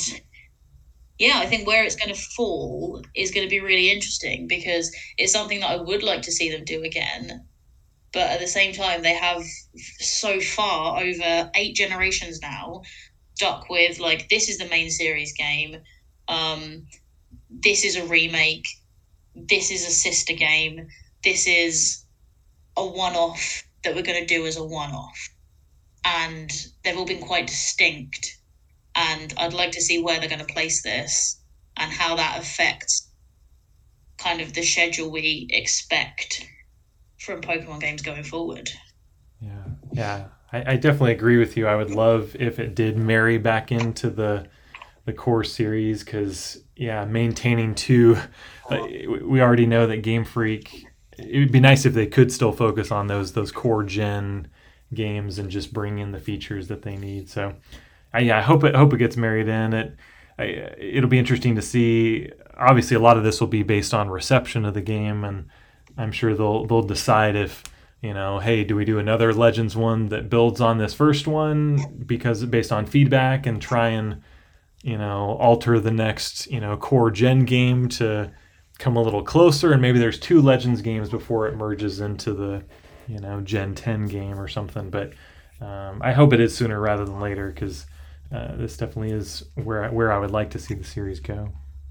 yeah, I think where it's going to fall is going to be really interesting because it's something that I would like to see them do again. But at the same time, they have so far over eight generations now stuck with like, this is the main series game. Um, this is a remake. This is a sister game. This is a one-off that we're going to do as a one-off. And they've all been quite distinct. And I'd like to see where they're going to place this and how that affects kind of the schedule we expect from Pokemon games going forward. Yeah, yeah, I, I definitely agree with you. I would love if it did marry back into the the core series because, yeah, maintaining two, uh, we already know that Game Freak, it would be nice if they could still focus on those those core gen games and just bring in the features that they need. So I, yeah, I hope it hope it gets married in. It I, it'll be interesting to see. Obviously, a lot of this will be based on reception of the game, and I'm sure they'll they'll decide if, you know, hey, do we do another Legends one that builds on this first one because based on feedback and try and, you know, alter the next, you know, core gen game to come a little closer, and maybe there's two Legends games before it merges into the, you know, Gen ten game or something. But um, I hope it is sooner rather than later because Uh, this definitely is where I, where I would like to see the series go.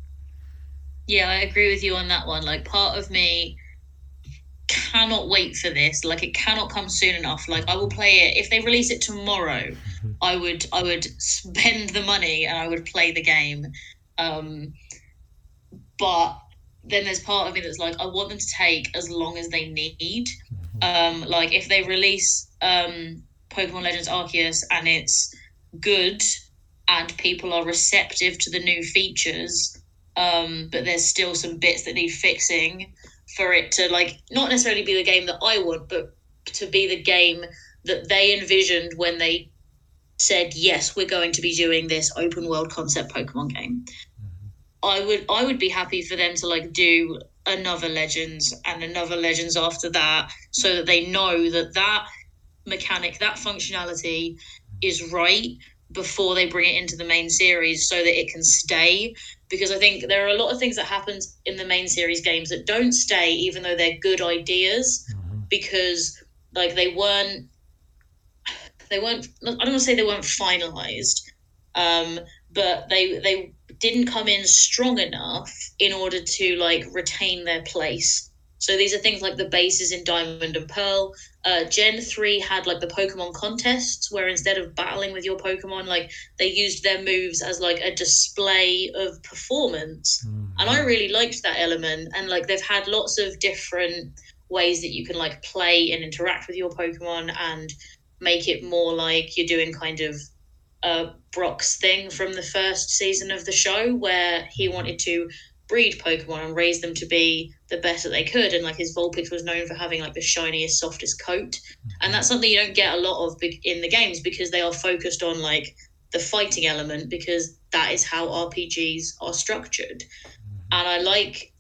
Yeah, I agree with you on that one. Like, part of me cannot wait for this. Like, it cannot come soon enough. Like, I will play it if they release it tomorrow. Mm-hmm. I would I would spend the money and I would play the game. Um, but then there's part of me that's like, I want them to take as long as they need. Mm-hmm. Um, like, if they release um, Pokemon Legends Arceus and it's good and people are receptive to the new features, um but there's still some bits that need fixing for it to like not necessarily be the game that I want, but to be the game that they envisioned when they said, yes, we're going to be doing this open world concept Pokemon game. Mm-hmm. I would I would be happy for them to like do another Legends and another Legends after that, so that they know that that mechanic, that functionality is right before they bring it into the main series, so that it can stay. Because I think there are a lot of things that happen in the main series games that don't stay, even though they're good ideas, mm-hmm. because like they weren't they weren't I don't want to say they weren't finalized, um but they they didn't come in strong enough in order to like retain their place. So these are things like the bases in Diamond and Pearl. Uh, Gen three had like the Pokemon contests where instead of battling with your Pokemon, like they used their moves as like a display of performance. Mm-hmm. And I really liked that element. And like they've had lots of different ways that you can like play and interact with your Pokemon and make it more like you're doing kind of uh, Brock's thing from the first season of the show, where he wanted to breed Pokemon and raise them to be the best that they could, and like his Vulpix was known for having like the shiniest, softest coat, and that's something you don't get a lot of in the games because they are focused on like the fighting element, because that is how R P Gs are structured. And I like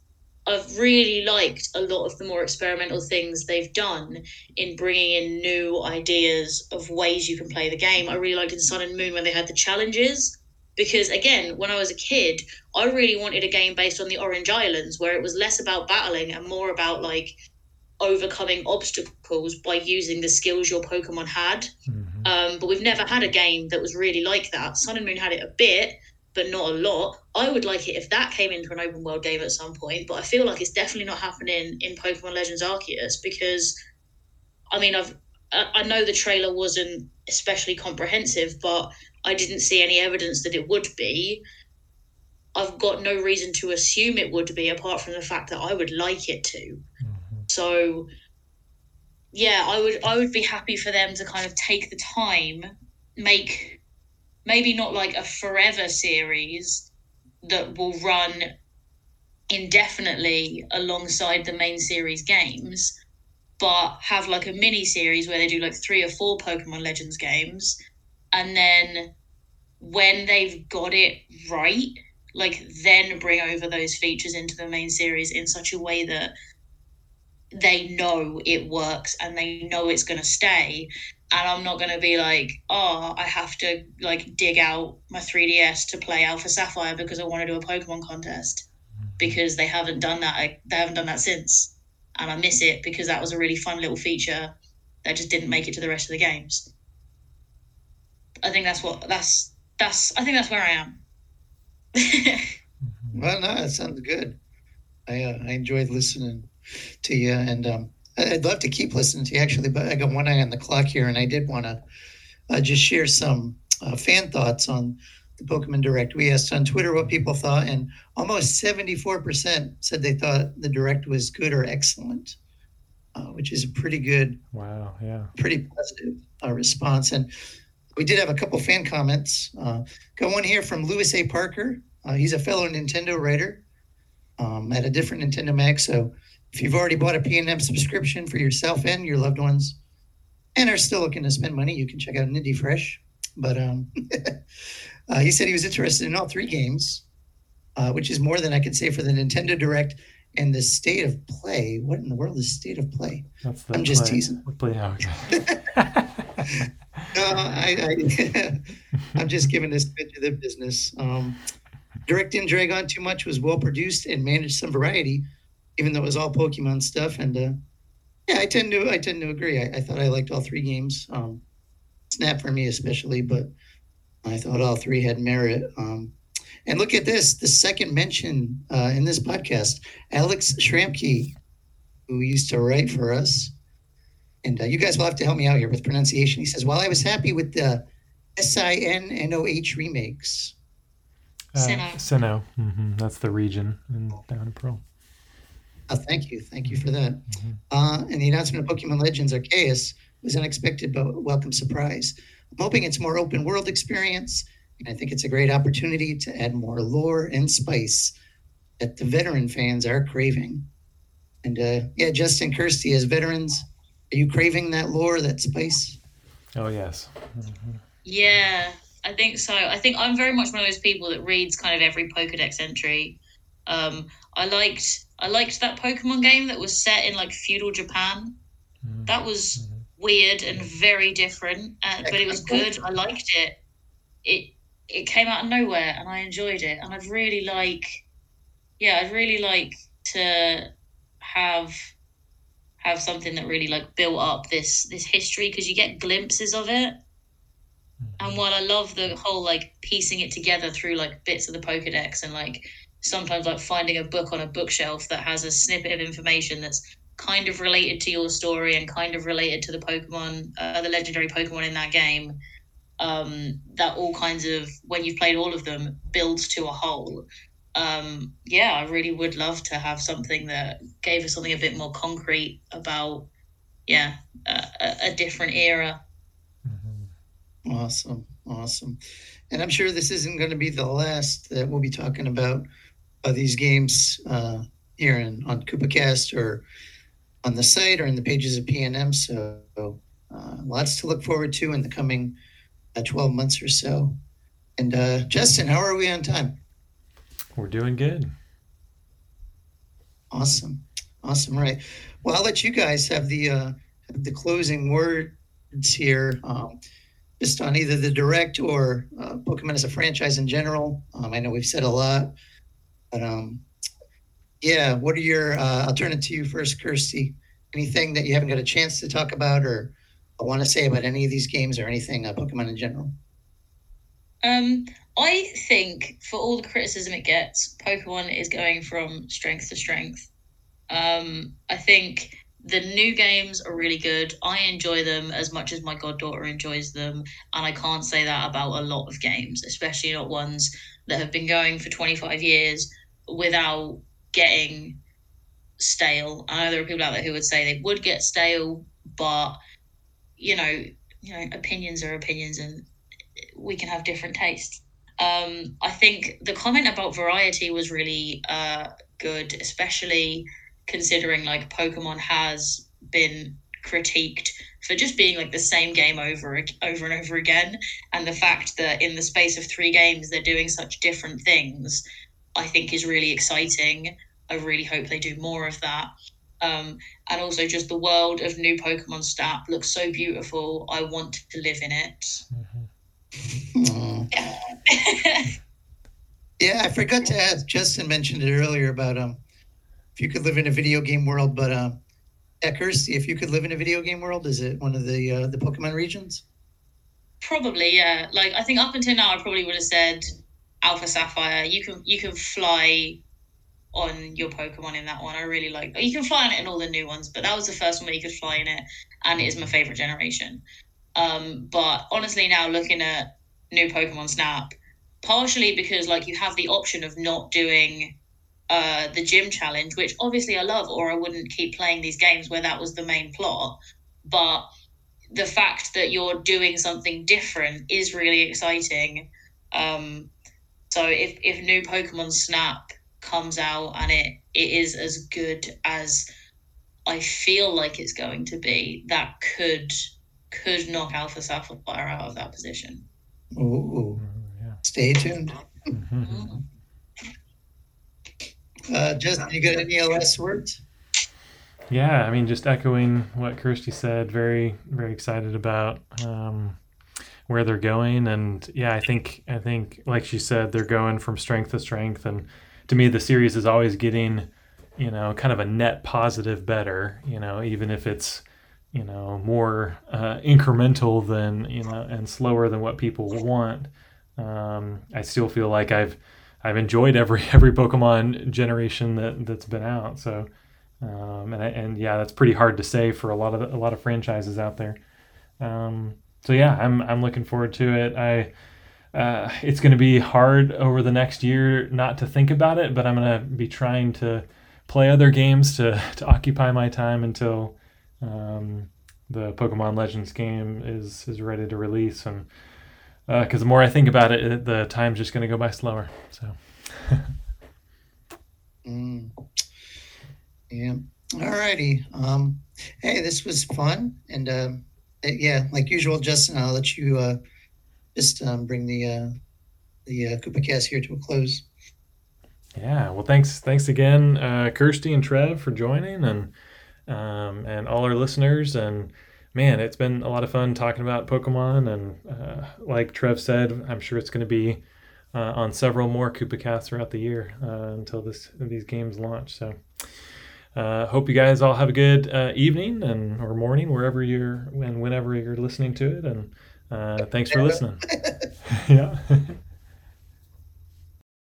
I've really liked a lot of the more experimental things they've done in bringing in new ideas of ways you can play the game. I really liked in Sun and Moon when they had the challenges, because again, when I was a kid, I really wanted a game based on the Orange Islands where it was less about battling and more about like overcoming obstacles by using the skills your Pokemon had. Mm-hmm. Um, but we've never had a game that was really like that. Sun and Moon had it a bit, but not a lot. I would like it if that came into an open world game at some point, but I feel like it's definitely not happening in Pokemon Legends Arceus because, I mean, I've I I know the trailer wasn't especially comprehensive, but I didn't see any evidence that it would be. I've got no reason to assume it would be, apart from the fact that I would like it to. Mm-hmm. So, yeah, I would I would be happy for them to kind of take the time, make maybe not like a forever series that will run indefinitely alongside the main series games, but have like a mini series where they do like three or four Pokemon Legends games, and then when they've got it right, like then bring over those features into the main series in such a way that they know it works and they know it's going to stay. And I'm not going to be like, oh, I have to like dig out my three D S to play Alpha Sapphire because I want to do a Pokemon contest, because they haven't done that. I, they haven't done that since, and I miss it because that was a really fun little feature that just didn't make it to the rest of the games. I think that's what that's that's. I think that's where I am. Well, no, it sounds good. I uh, I enjoyed listening to you, and um, I'd love to keep listening to you actually, but I got one eye on the clock here, and I did want to uh, just share some uh, fan thoughts on the Pokemon Direct. We asked on Twitter what people thought, and almost seventy-four percent said they thought the Direct was good or excellent, uh, which is a pretty good, Wow. Yeah. pretty positive uh, response. And we did have a couple fan comments. Uh, got one here from Lewis A. Parker. Uh, he's a fellow Nintendo writer um, at a different Nintendo mag. So if you've already bought a P and M subscription for yourself and your loved ones and are still looking to spend money, you can check out Nindy Fresh. But um, uh, he said he was interested in all three games, uh, which is more than I could say for the Nintendo Direct and the State of Play. What in the world is State of Play? That's the I'm just play. teasing. Play. Okay. No, I, I, I'm just giving this bit to the business. Um, Direct didn't drag on too much, was well produced and managed some variety, even though it was all Pokemon stuff. And uh, yeah, I tend to I tend to agree. I, I thought I liked all three games. Um, Snap for me especially, but I thought all three had merit. Um, and look at this, the second mention uh, in this podcast, Alex Schramke, who used to write for us. And uh, you guys will have to help me out here with pronunciation. He says, while I was happy with the S I N N O H remakes. Uh, Sinnoh. Sinnoh. Mm-hmm. That's the region in down in Pearl. Oh, thank you. Thank you for that. Mm-hmm. Uh, and the announcement of Pokemon Legends Arceus was unexpected but a welcome surprise. I'm hoping it's more open world experience, and I think it's a great opportunity to add more lore and spice that the veteran fans are craving. And uh, yeah, Justin Kirsty, as veterans, are you craving that lore, that spice? Oh yes. Mm-hmm. Yeah, I think so. I think I'm very much one of those people that reads kind of every Pokedex entry. Um, I liked I liked that Pokemon game that was set in like feudal Japan. Mm-hmm. That was weird and very different, uh, but it was good. I liked it. It it came out of nowhere, and I enjoyed it. And I'd really like, yeah, I'd really like to have have something that really like built up this this history, because you get glimpses of it. And while I love the whole like piecing it together through like bits of the Pokedex, and like sometimes like finding a book on a bookshelf that has a snippet of information that's kind of related to your story and kind of related to the Pokemon, uh, the legendary Pokemon in that game, um, that all kinds of, when you've played all of them, builds to a whole. Um, yeah, I really would love to have something that gave us something a bit more concrete about, yeah, a, a different era. Awesome. Awesome. And I'm sure this isn't going to be the last that we'll be talking about uh, these games uh, here in, on KoopaCast or on the site or in the pages of P N M. So uh, lots to look forward to in the coming uh, twelve months or so. And uh, Justin, how are we on time? We're doing good. Awesome. Awesome. Right. Well, I'll let you guys have the uh, have the closing words here, um, just on either the direct or uh, Pokemon as a franchise in general. Um, I know we've said a lot, but um, yeah. What are your? Uh, I'll turn it to you first, Kirsty. Anything that you haven't got a chance to talk about, or want to say about any of these games, or anything uh, Pokemon in general? Um, I think for all the criticism it gets, Pokemon is going from strength to strength. Um, I think the new games are really good. I enjoy them as much as my goddaughter enjoys them, and I can't say that about a lot of games, especially not ones that have been going for twenty-five years without getting stale. I know there are people out there who would say they would get stale, but you know, you know, opinions are opinions, and we can have different tastes. Um, I think the comment about variety was really uh, good, especially considering like Pokemon has been critiqued for just being like the same game over over and over again, and the fact that in the space of three games they're doing such different things, I think is really exciting. I really hope they do more of that. Um, and also just the world of new Pokemon Snap looks so beautiful. I want to live in it. Mm. Yeah, I forgot to ask. Justin mentioned it earlier about um, if you could live in a video game world, but um, yeah, Kirsty, if you could live in a video game world, is it one of the uh, the Pokemon regions? Probably, yeah. Like I think up until now, I probably would have said Alpha Sapphire. You can you can fly on your Pokemon in that one. I really like. You can fly on it in all the new ones, but that was the first one where you could fly in it, and it is my favorite generation. Um, but honestly, now looking at new Pokemon Snap, partially because like you have the option of not doing uh, the gym challenge, which obviously I love, or I wouldn't keep playing these games where that was the main plot. But the fact that you're doing something different is really exciting. Um, so if if new Pokemon Snap comes out and it it is as good as I feel like it's going to be, that could could knock Alpha Sapphire out of that position. Ooh, Yeah. stay tuned. Mhm. Uh, Justin, you got any last words? Yeah, I mean, just echoing what Kirsty said, very, very excited about um, where they're going, and yeah, I think, I think, like she said, they're going from strength to strength, and to me, the series is always getting, you know, kind of a net positive better, you know, even if it's, you know, more uh, incremental than, you know, and slower than what people want. Um, I still feel like I've, I've enjoyed every every Pokemon generation that that's been out. So. Um, and and yeah, that's pretty hard to say for a lot of a lot of franchises out there. Um, so yeah, I'm I'm looking forward to it. I uh, it's going to be hard over the next year not to think about it, but I'm going to be trying to play other games to to occupy my time until um, the Pokemon Legends game is is ready to release. And because uh, the more I think about it, it the time's just going to go by slower. So. Mm. Yeah. All righty. Um, hey, this was fun. And uh, yeah, like usual, Justin, I'll let you uh, just um, bring the uh, the uh, KoopaCast here to a close. Yeah. Well, thanks. Thanks again, uh, Kirsty and Trev, for joining, and um, and all our listeners. And man, it's been a lot of fun talking about Pokemon. And uh, like Trev said, I'm sure it's going to be uh, on several more KoopaCasts throughout the year uh, until this these games launch. So. Uh, hope you guys all have a good uh, evening and or morning wherever you're and whenever you're listening to it, and uh, thanks for listening. Yeah.